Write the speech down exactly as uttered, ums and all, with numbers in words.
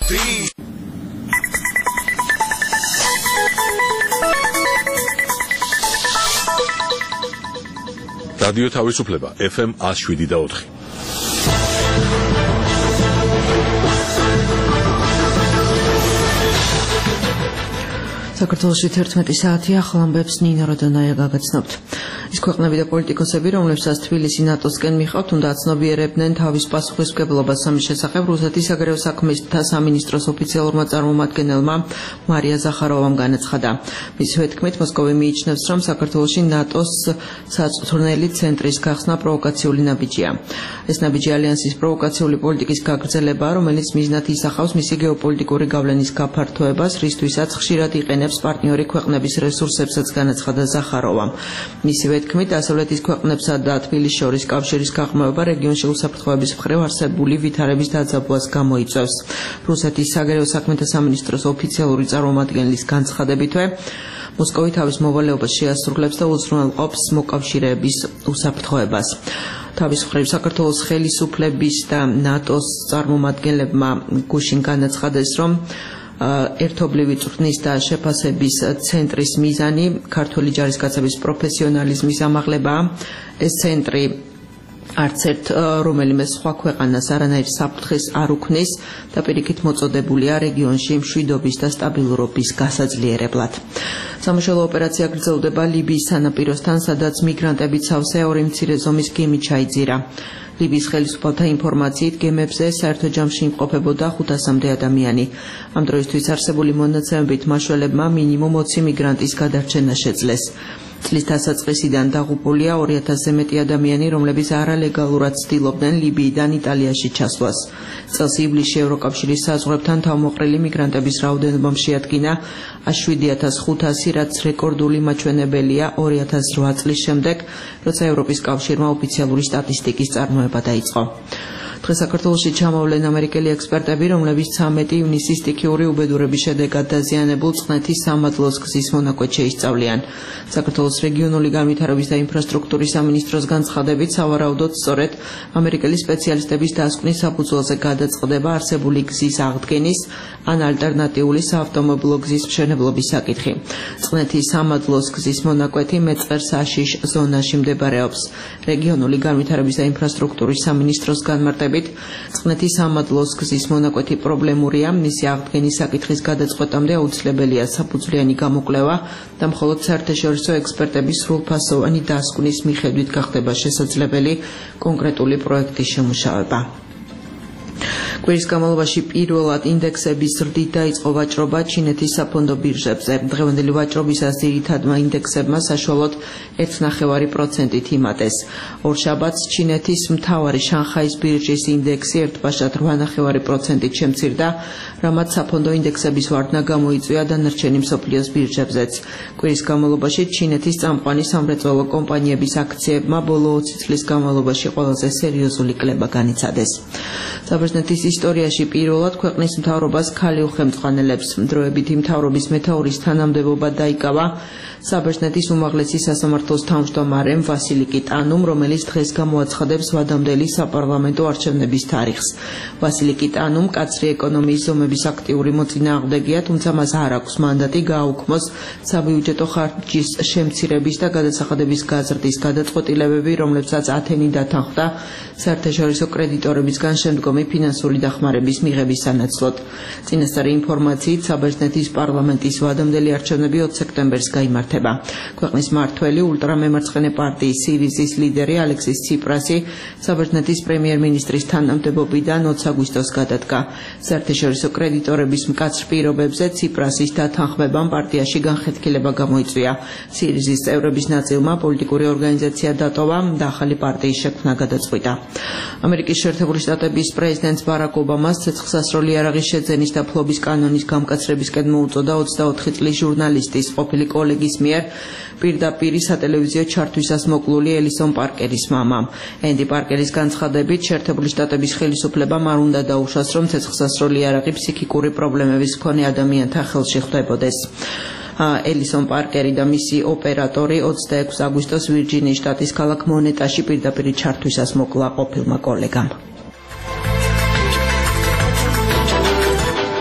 რადიო თავისუფლება ეფ ემ one oh seven და four. საქართველოში თერთმეტი საათი ახალ ამბებს ნინა როდონაია გაგაცნობთ. ის ქვეყნები და პოლიტიკოსები, რომლებსაც თბილისი ნატოსკენ მიხავთ, უნდა აცნობიერებდნენ თავის პასუხისმგებლობას ამის შესახებ რუსეთის საგარეო საქმეთა სამინისტროს ოფიციალურმა წარმომადგენელმა მარია ზახაროვამ განაცხადა. მისივე თქმით, მოსკოვი მიიჩნევს, რომ საქართველოში ნატოს საწვრთნელი ცენტრის გახსნა პროვოკაციული ნაბიჯია. ეს ნაბიჯი ალიანსის პროვოკაციული პოლიტიკის გაგრძელებაა, რომელიც მიზნად ისახავს მისი გეოპოლიტიკური გავლენის გაფართოებას, რისთვისაც ხშირად იყენებს პარტნიორი ქვეყნების რესურსებსაც, განაცხადა ზახაროვამ. მისივე თქმით, დასავლეთის ქვეყნებსა და თბილისს შორის კავშირის გაღრმავება რეგიონში უსაფრთხოების მხრივ არსებული ვითარების დაძაბვას გამოიწვევს. რუსეთის საგარეო საქმეთა სამინისტროს ოფიციალური წარმომადგენლის განცხადებითვე, მოსკოვი თავის მოვალეობას შეასრულებს და უზრუნველყოფს მოკავშირეების უსაფრთხოებას. თავის მხრივ საქართველოს ხელისუფლების და ნატოს წარმომადგენლებმა გუშინ განაცხადეს, რომ ერთობლივი წვრთნის და შეფასების ცენტრის მიზანი ქართული ჯარისკაცების პროფესიონალიზმის ამაღლებაა. ეს ცენტრი არც ერთ რომელიმე სხვა ქვეყანას არანაირ საფრთხეს არ უქმნის და პირიქით მოწოდებულია რეგიონში მშვიდობის და სტაბილურობის გასაძლიერებლად. სამშობლო ოპერაცია გრძელდება ლიბიის სანაპიროსთან, სადაც მიგრანტები ცავსე ორი მცირე ზომის გემი ჩაიძირა. ლიბიის ხელისუფალთა ინფორმაციით გემებზე საერთო ჯამში იმყოფებოდა ხუთასამდე ადამიანი. ამ დროისთვის არსებული მონაცემებით მაშველებმა მინიმუმ ოცი მიგრანტის გადარჩენა შეძლეს. წლის დასაწყისიდან დაღუპულია ორი ათასზე მეტი ადამიანი, რომლებიც არალეგალურად ცდილობდნენ ლიბიიდან იტალიაში ჩასვლას. წელს ივლისში ევროკავშირის საზღვრებთან თავმოყრილი მიგრანტების რაოდენობა შეადგინა შვიდ ათას ხუთასი, რაც რეკორდული მაჩვენებელია ორი ათას რვა წლის შემდეგ, როცა ევროპის კავშირმა ოფიციალური სტატისტიკის წარმოება დაიწყო. დღეს საქართველოში ჩამოვლენ ამერიკელი ექსპერტები, რომლებიც ცამეტი ივნისის სტიქიური უბედურების შედეგად დაზიანებულ წყნეთის სამადლოს გზის მონაკვეთს შეისწავლიან. საქართველოს რეგიონული განვითარების და ინფრასტრუქტურის სამინისტროს განცხადებით, სავარაუდოდ სწორედ ამერიკელი სპეციალისტების დასკვნის საფუძველზე გადაწყდება არსებული გზის აღდგენის ან ალტერნატიული საავტომობილო გზის მშენებლობის საკითხი. წყნეთის სამადლოს გზის მონაკვეთი მეწყერ-საშიშ ზონაში მდებარეობს. რეგიონული განვითარების და ინფრასტრუქტურის სამინისტროს განმარტებით, წყნეთის სამადლოს გზის მონაკვეთი პრობლემურია, მისი აღდგენის საკითხის გადაწყვეტამდე აუცილებელია საფუძვლიანი გამოკვლევა და მხოლოდ საერთაშორისო ექსპერტების სრულფასოვანი დასკვნის მიხედვით გახდება შესაძლებელი კონკრეტული პროექტის შემუშავება. კვირის განმავლობაში პირველად ინდექსების ზრდით დაიწყო ვაჭრობა ჩინეთის საფონდო ბირჟებზე. დღევანდელი ვაჭრობისას ძირითადმა ინდექსებმა საშუალოდ ერთი ნახევარი პროცენტით იმატეს. ორშაბათს ჩინეთის მთავარი შანხაის ბირჟის ინდექსი ერთბაშად რვა ნახევარი პროცენტით შემცირდა, რამაც საფონდო ინდექსების ვარდნა გამოიწვია დანარჩენი მსოფლიოს ბირჟებზეც. კვირის განმავლობაში ჩინეთის წამყვანი სამრეწველო კომპანიების აქციებმა ბოლო ოცი წლის განმავლობაში ყველაზე სერიოზული კლება განიცადეს. საბერძნეთის ისტორიაში პირველად ქვეყნის მთავრობას ქალი უხელმძღვანელებს. დროებითი მთავრობის მეთაურის თანამდებობა დაიკავა საბერძნეთის უმაღლესი სასამართლოს თავმჯდომარემ ვასილი კიტანუმ, რომელიც დღეს გამოაცხადებს ვადამდელი საპარლამენტო არჩევნების თარიღს. ვასილი კიტანუმ კაცრი ეკონომიის ზომების აქტიური მოწინააღმდეგეა, თუმცა მას არ აქვს მანდატი გააუქმოს საბიუჯეტო ხარჯის შემცირების და გადასახადების გაზრდის გადაწყვეტილებები, რომლებსაც ათენი დათანხმდა საერთაშორისო კრედიტორებისგან შემდგომი ფინანსური დახმარების მიღების სანაცვლოდ. წინასწარი ინფორმაციით, საბერძნეთის პარლამენტის ვადამდელი არჩევნები ოც სექტემბერს გაიმართება. ქვეყნის მმართველი ულტრამემარცხენე პარტიის სირიზის ლიდერი ალექსის ციპრასი საბერძნეთის პრემიერ-მინისტრის თანამდებობიდან ოც აგვისტოს გადადგა. საერთაშორისო კრედიტორების მკაცრ პირობებზე ციპრასის დათანხმებამ პარტიაში განხეთქილება გამოიწვია. სირიზის წევრების ნაწილმა პოლიტიკური ორგანიზაცია დატოვა და ახალი პარტიის შექმნა გადაწყვიტა. ამერიკის შეერთებული შტატების პრეზიდენტს ბარაკ ობამას ცეცხლსასროლი იარაღის შეძენის და ფლობის კანონის გამკაცრებისკენ მოუწოდა ოცდაოთხი წლის ჟურნალისტის ყოფილი კოლეგის მიერ პირდაპირ სატელევიზიო ჩართვისას მოკლული ელისონ პარკერის მამამ. ენდი პარკერის განცხადებით, შეერთებული შტატების ხელისუფლებამ არ უნდა დაუშვას, რომ ცეცხლსასროლი იარაღი ფსიქიკური პრობლემების მქონე ადამიანთა ხელში ხვდებოდეს. ელისონ პარკერი და მისი ოპერატორი ოცდაექვსი აგვისტოს ვირჯინიის შტატის ქალაქ მონეტაში პირდაპირ ჩართვისას მოკლა ყოფილმა კოლეგამ.